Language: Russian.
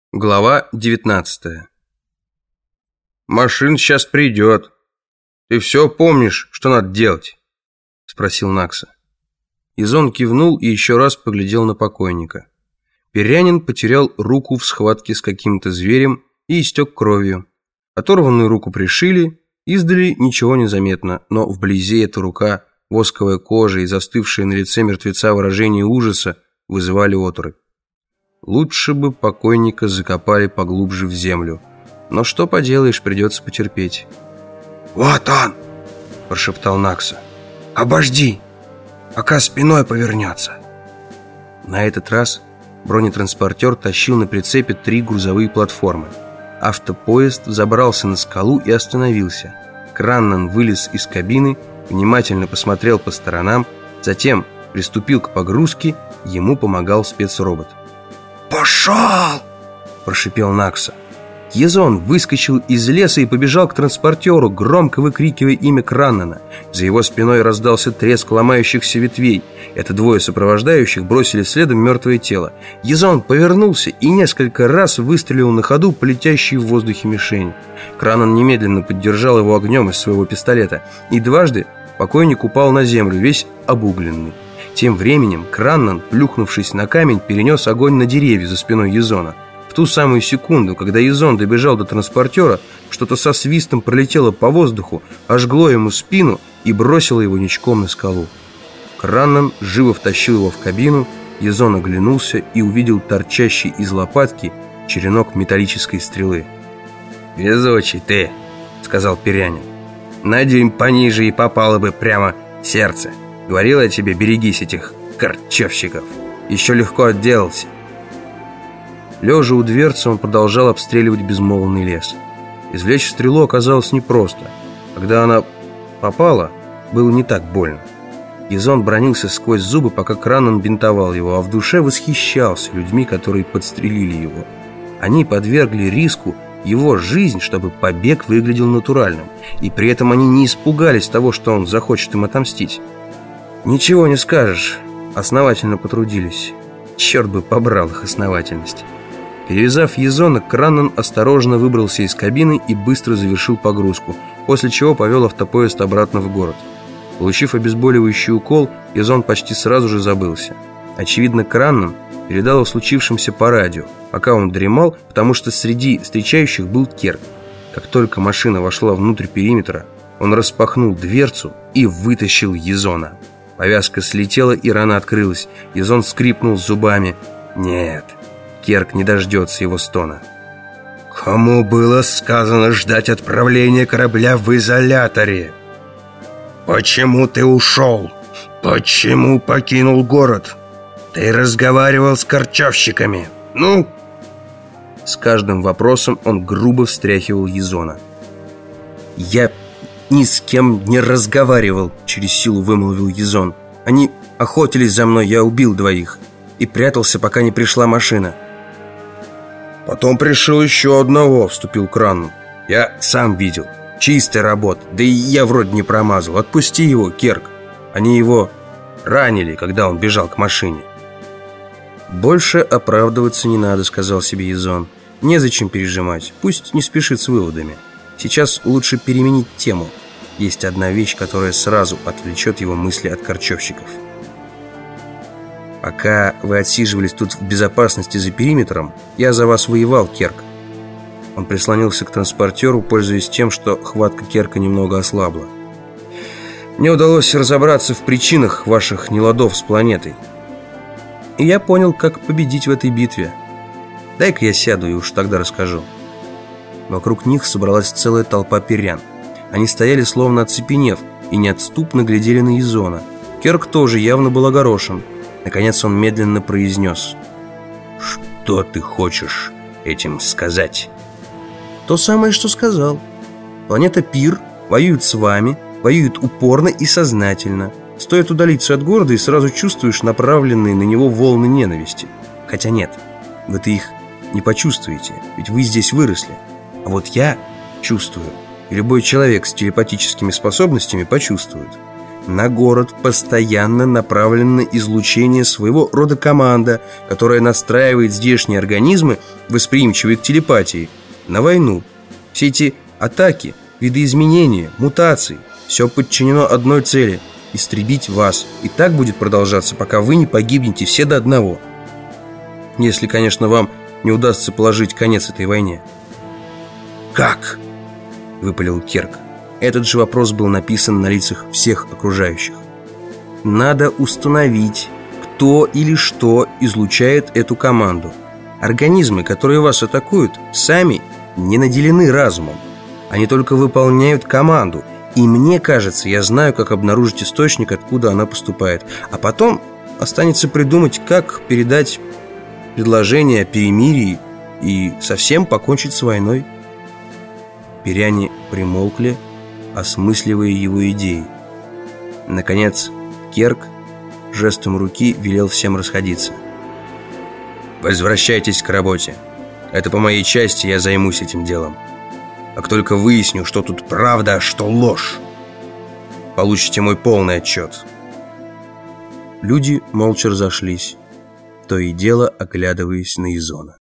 Глава 19. «Машина сейчас придет. Ты все помнишь, что надо делать?» — спросил Накса. Изон кивнул и еще раз поглядел на покойника. Перянин потерял руку в схватке с каким-то зверем и истек кровью. Оторванную руку пришили, издали ничего не заметно, но вблизи эта рука, восковая кожа и застывшее на лице мертвеца выражение ужаса вызывали оторопь. Лучше бы покойника закопали поглубже в землю. Но что поделаешь, придется потерпеть. «Вот он!» – прошептал Накса. «Обожди, пока спиной повернется». На этот раз бронетранспортер тащил на прицепе 3 грузовые платформы. Автопоезд забрался на скалу и остановился. Краннан вылез из кабины, внимательно посмотрел по сторонам, затем приступил к погрузке, ему помогал спецробот. «Пошел!» – прошипел Накса. Езон выскочил из леса и побежал к транспортеру, громко выкрикивая имя Краннана. За его спиной раздался треск ломающихся ветвей. Это двое сопровождающих бросили следом мертвое тело. Езон повернулся и несколько раз выстрелил на ходу по летящей в воздухе мишени. Краннан немедленно поддержал его огнем из своего пистолета. И дважды покойник упал на землю, весь обугленный. Тем временем Краннан, плюхнувшись на камень, перенес огонь на деревья за спиной Езона. В ту самую секунду, когда Езон добежал до транспортера, что-то со свистом пролетело по воздуху, ожгло ему спину и бросило его ничком на скалу. Краннан живо втащил его в кабину, Езон оглянулся и увидел торчащий из лопатки черенок металлической стрелы. «Везучий ты», — сказал Перянин. «На дюйм пониже и попало бы прямо в сердце. Говорил я тебе, берегись этих корчевщиков. Еще легко отделался». Лежа у дверцы, он продолжал обстреливать безмолвный лес. Извлечь стрелу оказалось непросто. Когда она попала, было не так больно. Езон бранился сквозь зубы, пока Краннан бинтовал его, а в душе восхищался людьми, которые подстрелили его. Они подвергли риску его жизнь, чтобы побег выглядел натуральным, и при этом они не испугались того, что он захочет им отомстить. Ничего не скажешь, основательно потрудились. Черт бы побрал их основательность. Перевязав Езона, Краннан осторожно выбрался из кабины и быстро завершил погрузку, после чего повел автопоезд обратно в город. Получив обезболивающий укол, Езон почти сразу же забылся. Очевидно, Краннан передал о случившемся по радио, пока он дремал, потому что среди встречающих был Керк. Как только машина вошла внутрь периметра, он распахнул дверцу и вытащил Езона. Повязка слетела, и рана открылась. Езон скрипнул зубами. Нет, Керк не дождется его стона. «Кому было сказано ждать отправления корабля в изоляторе? Почему ты ушел? Почему покинул город? Ты разговаривал с корчевщиками. Ну?» С каждым вопросом он грубо встряхивал Езона. «Я ни с кем не разговаривал», — через силу вымолвил Езон. «Они охотились за мной, я убил 2 и прятался, пока не пришла машина». «Потом пришел еще одного», — вступил Краннан. «Я сам видел. Чистая работа. Да и я вроде не промазал. Отпусти его, Керк. Они его ранили, когда он бежал к машине». «Больше оправдываться не надо», — сказал себе Езон. «Незачем пережимать. Пусть не спешит с выводами. Сейчас лучше переменить тему. Есть одна вещь, которая сразу отвлечет его мысли от корчевщиков». «Пока вы отсиживались тут в безопасности за периметром, я за вас воевал, Керк». Он прислонился к транспортеру, пользуясь тем, что хватка Керка немного ослабла. «Мне удалось разобраться в причинах ваших неладов с планетой. И я понял, как победить в этой битве. Дай-ка я сяду и уж тогда расскажу». Вокруг них собралась целая толпа перян. Они стояли словно оцепенев и неотступно глядели на Езона. Керк тоже явно был огорошен. Наконец он медленно произнес: «Что ты хочешь этим сказать?» «То самое, что сказал. Планета Пир воюет с вами, воюет упорно и сознательно. Стоит удалиться от города, и сразу чувствуешь направленные на него волны ненависти. Хотя нет, вы-то их не почувствуете, ведь вы здесь выросли. А вот я чувствую, и любой человек с телепатическими способностями почувствует. На город постоянно направлено излучение своего рода команда, которая настраивает здешние организмы, восприимчивые к телепатии, на войну. Все эти атаки, видоизменения, мутации – все подчинено одной цели – истребить вас. И так будет продолжаться, пока вы не погибнете все до одного. Если, конечно, вам не удастся положить конец этой войне. «Как?» – выпалил Керк. Этот же вопрос был написан на лицах всех окружающих. «Надо установить, кто или что излучает эту команду. Организмы, которые вас атакуют, сами не наделены разумом. Они только выполняют команду. И мне кажется, я знаю, как обнаружить источник, откуда она поступает. А потом останется придумать, как передать предложение о перемирии и совсем покончить с войной». Пиряне примолкли, осмысливая его идеи. Наконец, Керк жестом руки велел всем расходиться. «Возвращайтесь к работе. Это по моей части, я займусь этим делом. Как только выясню, что тут правда, а что ложь, получите мой полный отчет». Люди молча разошлись, то и дело оглядываясь на Изона.